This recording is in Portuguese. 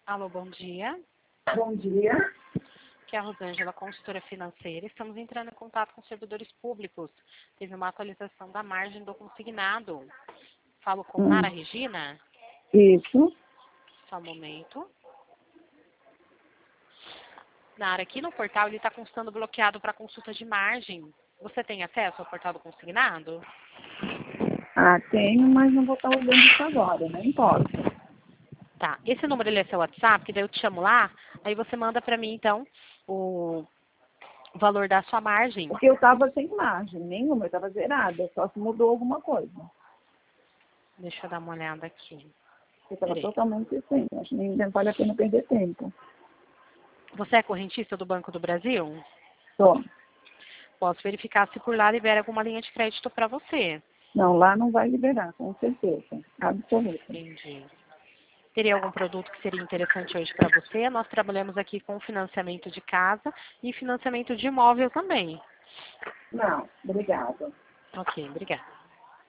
Alô, bom dia. Bom dia. Aqui é a Rosângela, consultora financeira. Estamos entrando em contato com servidores públicos. Teve uma atualização da margem do consignado. Falo com Nara Regina. Isso. Só um momento. Nara, aqui no portal ele está constando bloqueado para consulta de margem. Você tem acesso ao portal do consignado? Ah, tenho, mas não vou estar usando isso agora, nem posso. Tá. Esse número ele é seu WhatsApp, que daí eu te chamo lá. Aí você manda para mim, então, o valor da sua margem. Porque eu estava sem margem nenhuma, eu estava zerada, só se mudou alguma coisa. Deixa eu dar uma olhada aqui. Eu estava Peraí. totalmente sem, acho que nem vale a pena perder tempo. Você é correntista do Banco do Brasil? Só. Posso verificar se por lá libera alguma linha de crédito para você. Não, lá não vai liberar, com certeza. Absoluta. Entendi. Teria algum produto que seria interessante hoje para você? Nós trabalhamos aqui com financiamento de casa e financiamento de imóvel também. Não, obrigada. Ok, obrigada.